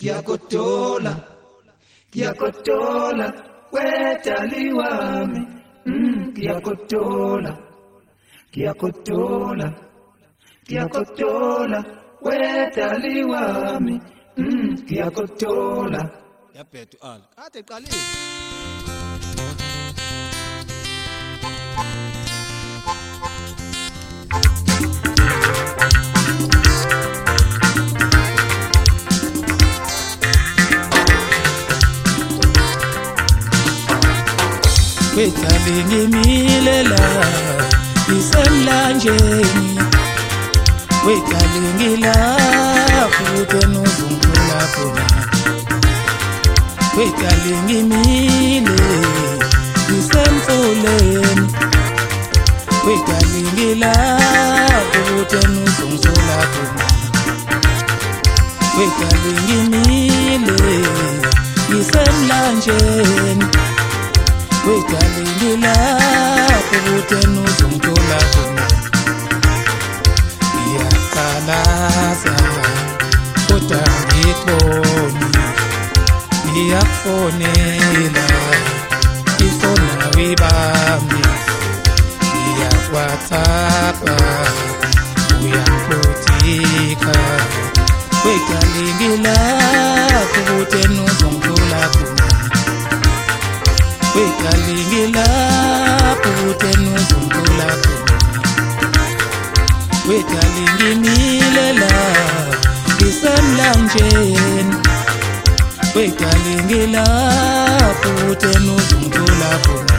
Kiyakotola, wetali wami, kiyakotola, wetali wami, kiyakotola. Yabhedu ala, kade qalile. Wetali ngimilela isemlanjeni, wetali ngilapho nozungula khona, wetali ngimile isemfuleni, wetali ngilapho nozungula khona, wetali ngimile isemlanjeni, wetali ngilapho nozungula khona. Ngiyaqalaza kodwa ngikhoni, ngiyakufonela ifona wibambi, ngiyakwatapa uyangiphothika, wetali ngilapho nozungula khona, wetali ngilapho nozungula khona, wetali ngimilela isemlanjeni, wetali ngilapho nozungula khona.